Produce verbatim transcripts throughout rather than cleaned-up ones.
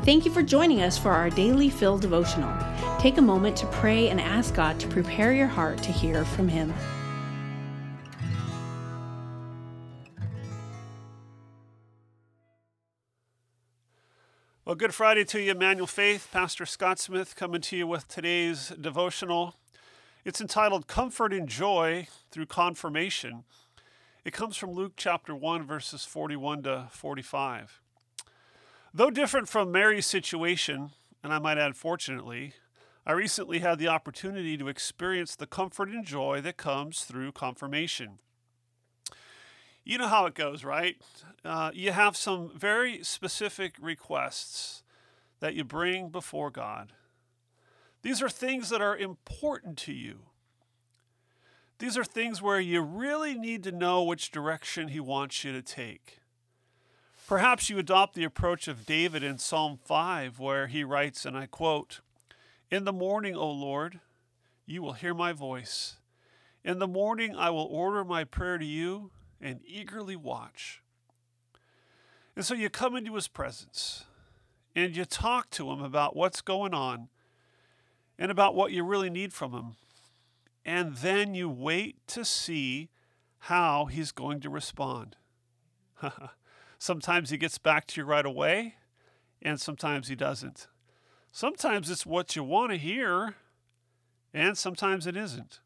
Thank you for joining us for our Daily Fill devotional. Take a moment to pray and ask God to prepare your heart to hear from Him. Well, Good Friday to you, Emmanuel Faith. Pastor Scott Smith coming to you with today's devotional. It's entitled Comfort and Joy Through Confirmation. It comes from Luke chapter one, verses forty-one to forty-five. Though different from Mary's situation, and I might add fortunately, I recently had the opportunity to experience the comfort and joy that comes through confirmation. You know how it goes, right? Uh, you have some very specific requests that you bring before God. These are things that are important to you. These are things where you really need to know which direction He wants you to take. Perhaps you adopt the approach of David in Psalm five, where he writes, and I quote, "In the morning, O Lord, you will hear my voice. In the morning I will order my prayer to you and eagerly watch." And so you come into His presence and you talk to Him about what's going on and about what you really need from Him. And then you wait to see how He's going to respond. Sometimes He gets back to you right away, and sometimes He doesn't. Sometimes it's what you want to hear, and sometimes it isn't.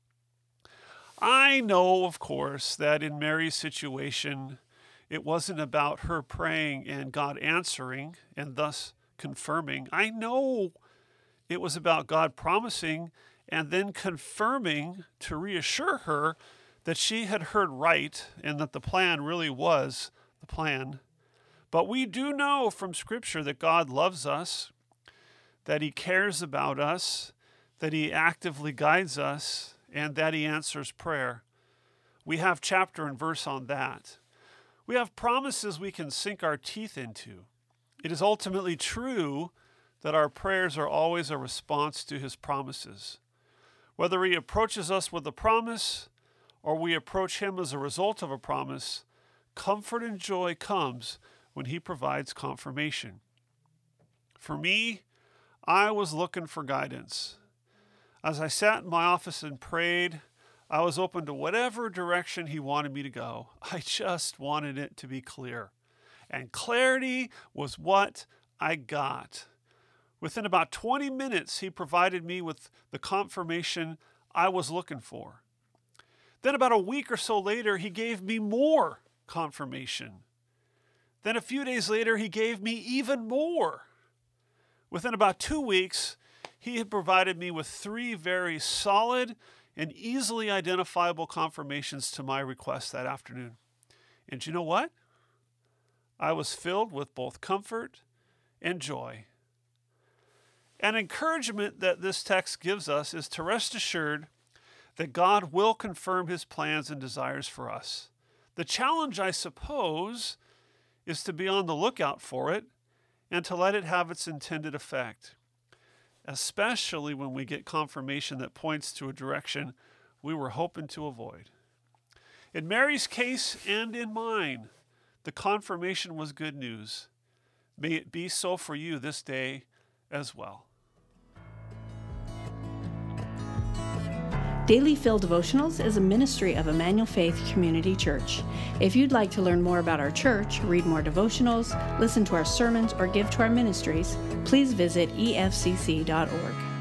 I know, of course, that in Mary's situation, it wasn't about her praying and God answering and thus confirming. I know it was about God promising and then confirming to reassure her that she had heard right and that the plan really was the plan. But we do know from Scripture that God loves us, that He cares about us, that He actively guides us, and that He answers prayer. We have chapter and verse on that. We have promises we can sink our teeth into. It is ultimately true that our prayers are always a response to His promises. Whether He approaches us with a promise or we approach Him as a result of a promise, comfort and joy comes when He provides confirmation. For me, I was looking for guidance. As I sat in my office and prayed, I was open to whatever direction He wanted me to go. I just wanted it to be clear. And clarity was what I got. Within about twenty minutes, He provided me with the confirmation I was looking for. Then about a week or so later, He gave me more confirmation. Then a few days later, He gave me even more. Within about two weeks, He had provided me with three very solid and easily identifiable confirmations to my request that afternoon. And you know what? I was filled with both comfort and joy. An encouragement that this text gives us is to rest assured that God will confirm His plans and desires for us. The challenge, I suppose, is to be on the lookout for it and to let it have its intended effect, especially when we get confirmation that points to a direction we were hoping to avoid. In Mary's case and in mine, the confirmation was good news. May it be so for you this day as well. Daily Fill Devotionals is a ministry of Emmanuel Faith Community Church. If you'd like to learn more about our church, read more devotionals, listen to our sermons, or give to our ministries, please visit e f c c dot org.